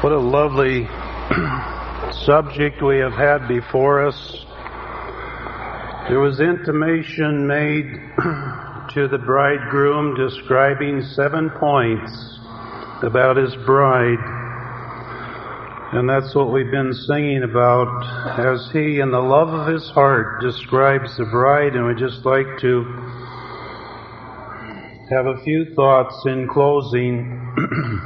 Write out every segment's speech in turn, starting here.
What a lovely subject we have had before us. There was intimation made to the bridegroom describing 7 points about his bride. And that's what we've been singing about as he, in the love of his heart, describes the bride. And we'd just like to have a few thoughts in closing.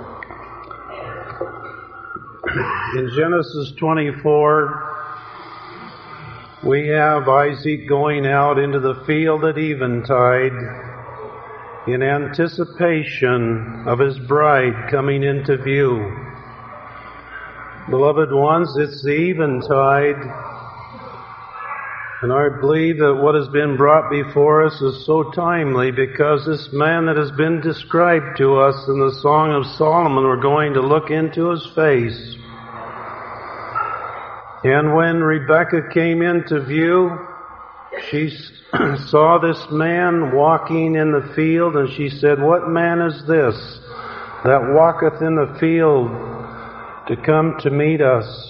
In Genesis 24, we have Isaac going out into the field at eventide in anticipation of his bride coming into view. Beloved ones, it's the eventide, and I believe that what has been brought before us is so timely because this man that has been described to us in the Song of Solomon, we're going to look into his face. And when Rebekah came into view, she saw this man walking in the field, and she said, "What man is this that walketh in the field to come to meet us?"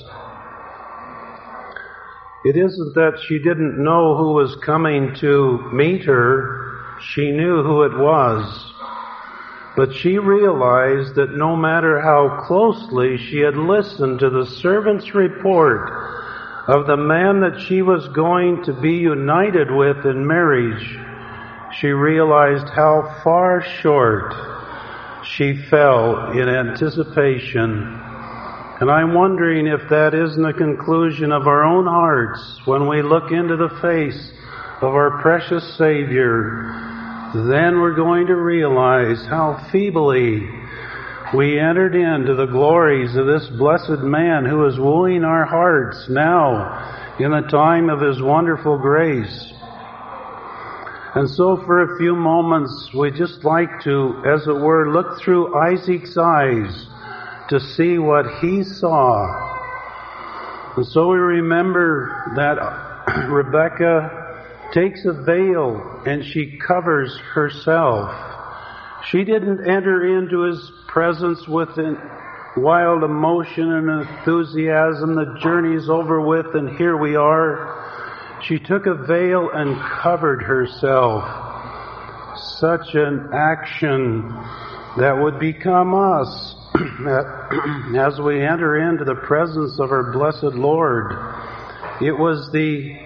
It isn't that she didn't know who was coming to meet her. She knew who it was. But she realized that no matter how closely she had listened to the servant's report of the man that she was going to be united with in marriage, she realized how far short she fell in anticipation. And I'm wondering if that isn't a conclusion of our own hearts when we look into the face of our precious Savior. Then we're going to realize how feebly we entered into the glories of this blessed man who is wooing our hearts now in the time of his wonderful grace. And so for a few moments, we just like to, as it were, look through Isaac's eyes to see what he saw. And so we remember that Rebekah takes a veil and she covers herself. She didn't enter into his presence with wild emotion and enthusiasm. The journey's over with and here we are. She took a veil and covered herself. Such an action that would become us as we enter into the presence of our blessed Lord. It was the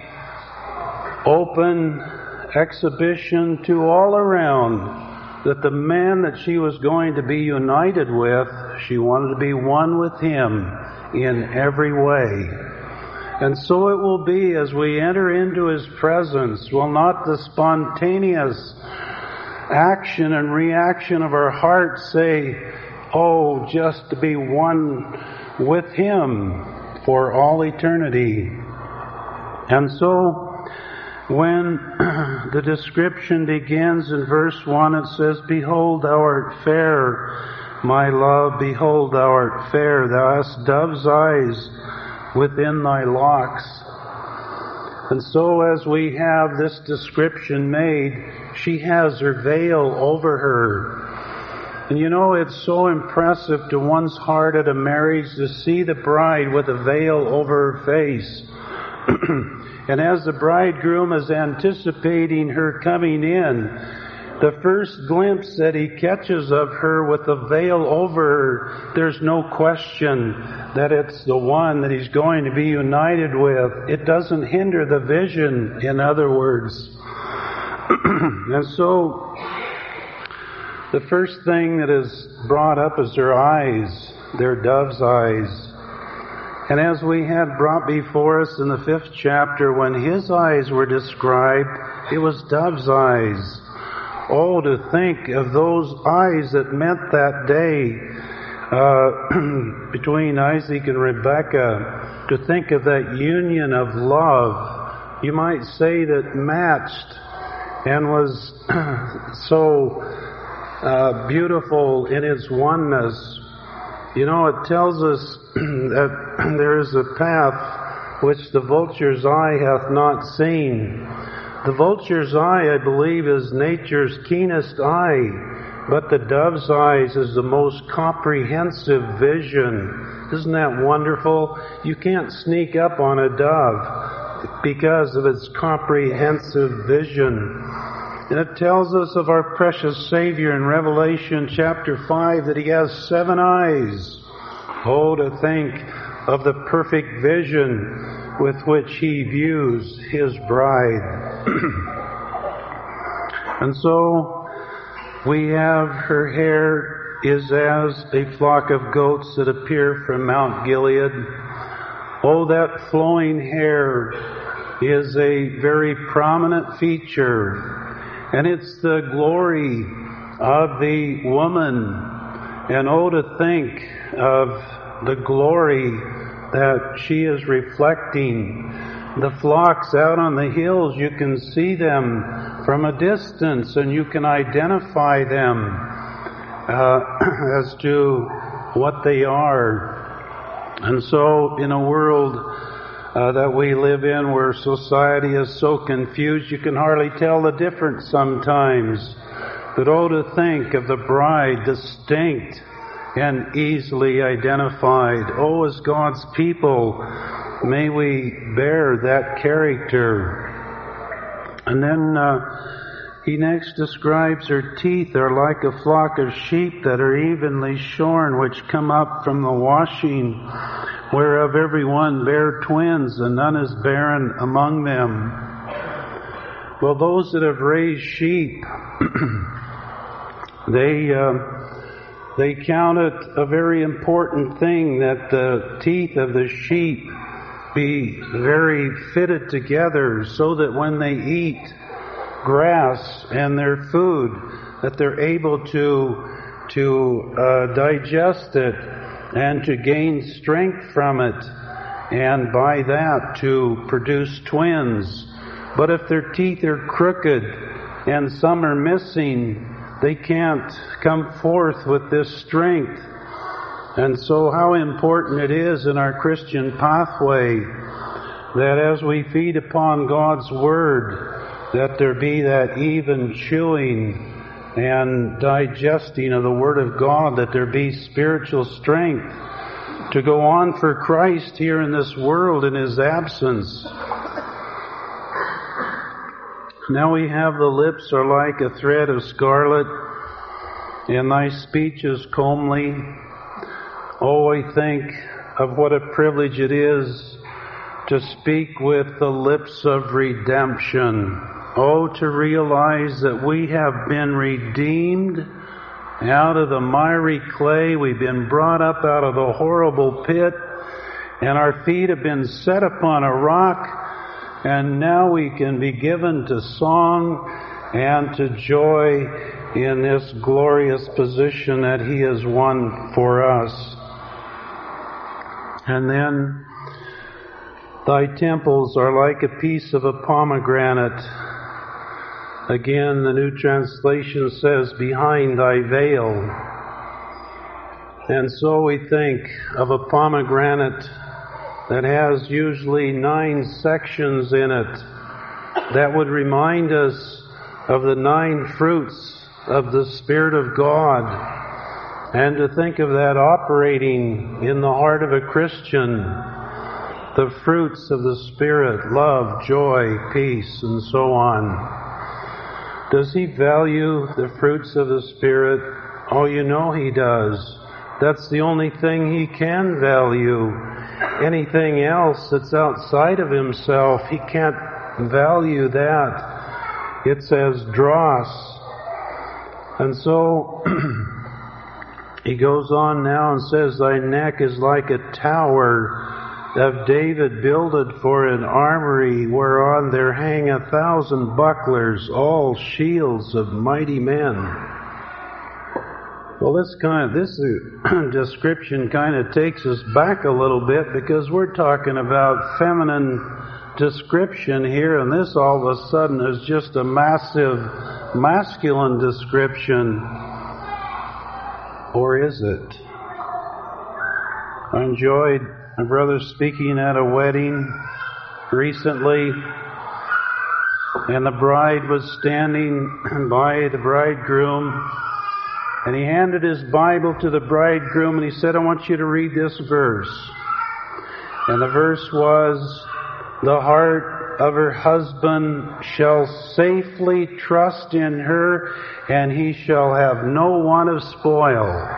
open exhibition to all around that the man that she was going to be united with, she wanted to be one with him in every way. And so it will be as we enter into his presence, will not the spontaneous action and reaction of our heart say, "Oh, just to be one with him for all eternity." And so when the description begins in verse 1, it says, "Behold, thou art fair, my love, behold, thou art fair, thou hast dove's eyes within thy locks." And so as we have this description made, she has her veil over her. And you know, it's so impressive to one's heart at a marriage to see the bride with a veil over her face. And as the bridegroom is anticipating her coming in, the first glimpse that he catches of her with the veil over her, there's no question that it's the one that he's going to be united with. It doesn't hinder the vision, in other words. And so, the first thing that is brought up is her eyes. They're dove's eyes. And as we had brought before us in the 5th chapter, when his eyes were described, it was dove's eyes. Oh, to think of those eyes that met that day between Isaac and Rebekah, to think of that union of love, you might say that matched and was so beautiful in its oneness. You know, it tells us that there is a path which the vulture's eye hath not seen. The vulture's eye, I believe, is nature's keenest eye. But the dove's eyes is the most comprehensive vision. Isn't that wonderful? You can't sneak up on a dove because of its comprehensive vision. And it tells us of our precious Savior in Revelation chapter 5 that He has 7 eyes. Oh, to think of the perfect vision with which He views His bride. And so we have her hair is as a flock of goats that appear from Mount Gilead. Oh, that flowing hair is a very prominent feature. And it's the glory of the woman. And oh, to think of the glory that she is reflecting. The flocks out on the hills, you can see them from a distance and you can identify them as to what they are. And so in a world that we live in where society is so confused you can hardly tell the difference sometimes. But oh, to think of the bride distinct and easily identified. Oh, as God's people, may we bear that character. And then he next describes her teeth are like a flock of sheep that are evenly shorn, which come up from the washing, whereof every one bare twins, and none is barren among them. Well, those that have raised sheep, they count it a very important thing that the teeth of the sheep be very fitted together so that when they eat grass and their food, that they're able to digest it and to gain strength from it, and by that to produce twins. But if their teeth are crooked and some are missing, they can't come forth with this strength. And so how important it is in our Christian pathway that as we feed upon God's Word, that there be that even chewing and digesting of the Word of God, that there be spiritual strength to go on for Christ here in this world in His absence. Now we have the lips are like a thread of scarlet, and thy speech is comely. Oh, I think of what a privilege it is to speak with the lips of redemption. Oh, to realize that we have been redeemed out of the miry clay. We've been brought up out of the horrible pit, and our feet have been set upon a rock, and now we can be given to song and to joy in this glorious position that He has won for us. And then, thy temples are like a piece of a pomegranate. Again, the New Translation says, behind thy veil. And so we think of a pomegranate that has usually 9 sections in it that would remind us of the 9 fruits of the Spirit of God. And to think of that operating in the heart of a Christian, the fruits of the Spirit, love, joy, peace, and so on. Does he value the fruits of the Spirit? Oh, you know he does. That's the only thing he can value. Anything else that's outside of himself, he can't value that. It's as dross. And so he goes on now and says, thy neck is like a tower of David builded for an armory, whereon there hang 1,000 bucklers, all shields of mighty men. Well, this description kind of takes us back a little bit, because we're talking about feminine description here, and this all of a sudden is just a massive masculine description. Or is it? I enjoyed my brother speaking at a wedding recently, and the bride was standing by the bridegroom, And he handed his Bible to the bridegroom and he said, I want you to read this verse. And the verse was, the heart of her husband shall safely trust in her, and he shall have no want of spoil.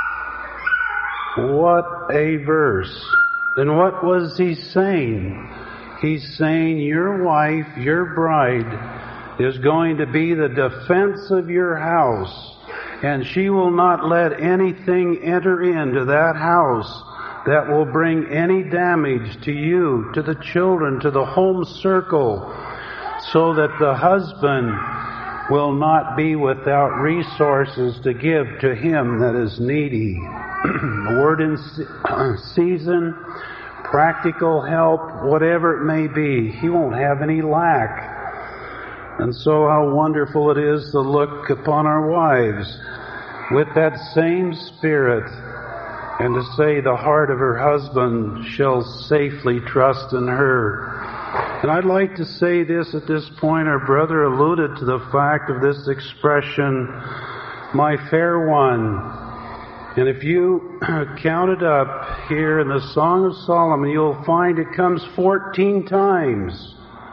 What a verse. And what was he saying? He's saying your wife, your bride, is going to be the defense of your house. And she will not let anything enter into that house that will bring any damage to you, to the children, to the home circle, so that the husband will not be without resources to give to him that is needy. The word in season, practical help, whatever it may be, he won't have any lack. And so how wonderful it is to look upon our wives with that same spirit and to say the heart of her husband shall safely trust in her. And I'd like to say this at this point. Our brother alluded to the fact of this expression, my fair one. And if you count it up here in the Song of Solomon, you'll find it comes 14 times.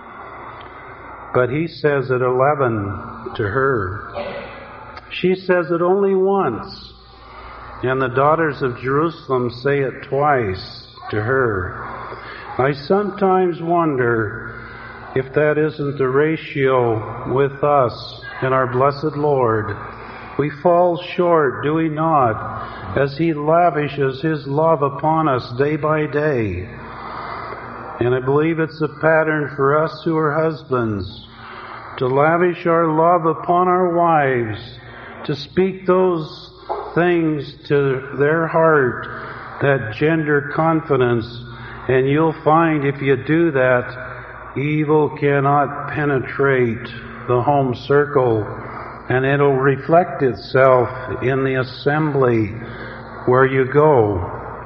But he says it 11 to her. She says it only once. And the daughters of Jerusalem say it twice to her. I sometimes wonder if that isn't the ratio with us and our blessed Lord. We fall short, do we not, as He lavishes His love upon us day by day. And I believe it's a pattern for us who are husbands to lavish our love upon our wives, to speak those things to their heart that gender confidence. And you'll find if you do that, evil cannot penetrate the home circle, and it'll reflect itself in the assembly where you go.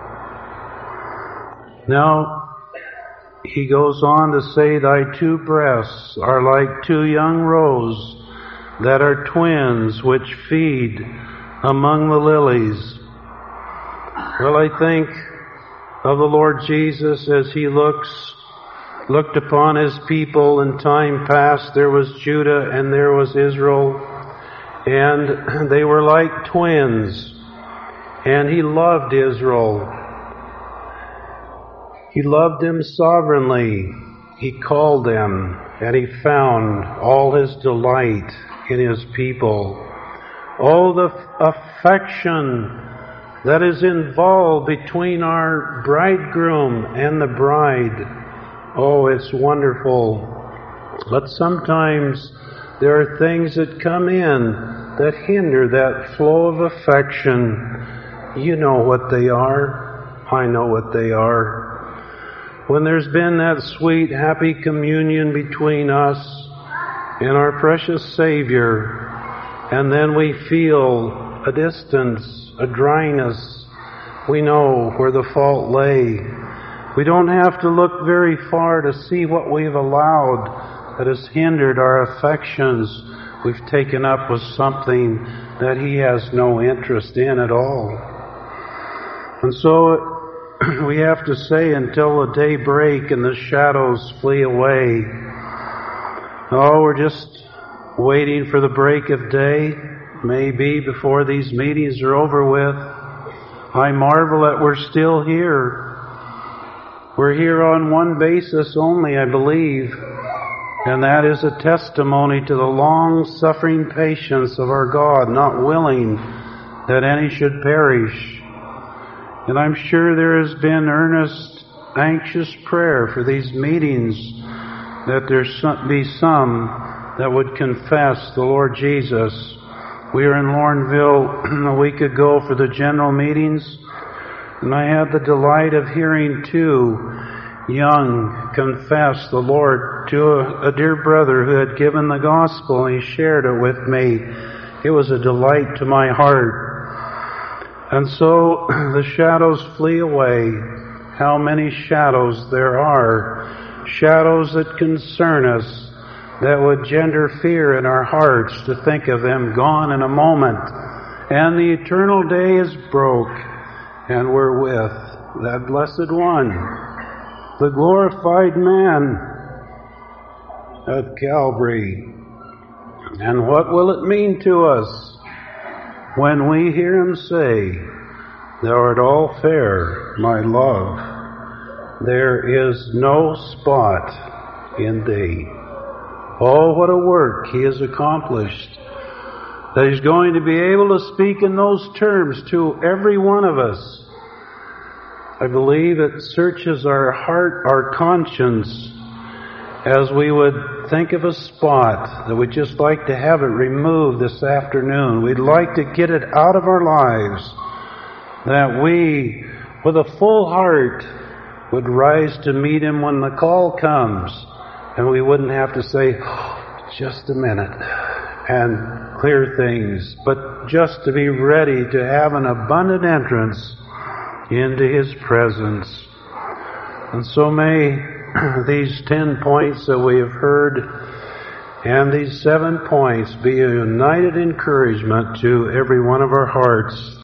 Now, he goes on to say, thy two breasts are like two young roes that are twins which feed among the lilies. Well, I think of the Lord Jesus as He looked upon His people in time past. There was Judah and there was Israel, and they were like twins. And He loved Israel. He loved them sovereignly. He called them, and He found all His delight in His people. Oh, the affection that is involved between our bridegroom and the bride. Oh, it's wonderful. But sometimes there are things that come in that hinder that flow of affection. You know what they are. I know what they are. When there's been that sweet, happy communion between us and our precious Savior, and then we feel a distance, a dryness, we know where the fault lay. We don't have to look very far to see what we've allowed that has hindered our affections. We've taken up with something that He has no interest in at all. And so we have to say, until the day break and the shadows flee away. Oh, we're just waiting for the break of day, maybe before these meetings are over with. I marvel that we're still here. We're here on one basis only, I believe, and that is a testimony to the long-suffering patience of our God, not willing that any should perish. And I'm sure there has been earnest, anxious prayer for these meetings, that there be some that would confess the Lord Jesus. We were in Lorneville a week ago for the general meetings, and I had the delight of hearing two young confess the Lord to a dear brother who had given the gospel, and he shared it with me. It was a delight to my heart. And so the shadows flee away. How many shadows there are. Shadows that concern us, that would gender fear in our hearts to think of them gone in a moment. and the eternal day is broke, and we're with that blessed one, the glorified man at Calvary. And what will it mean to us when we hear him say, "Thou art all fair, my love. There is no spot in thee"? Oh, what a work he has accomplished, that he's going to be able to speak in those terms to every one of us. I believe it searches our heart, our conscience, as we would think of a spot that we'd just like to have it removed this afternoon. We'd like to get it out of our lives, that we, with a full heart, would rise to meet him when the call comes, and we wouldn't have to say, "Oh, just a minute," and clear things, but just to be ready to have an abundant entrance into his presence. And so may these 10 points that we have heard and these 7 points be a united encouragement to every one of our hearts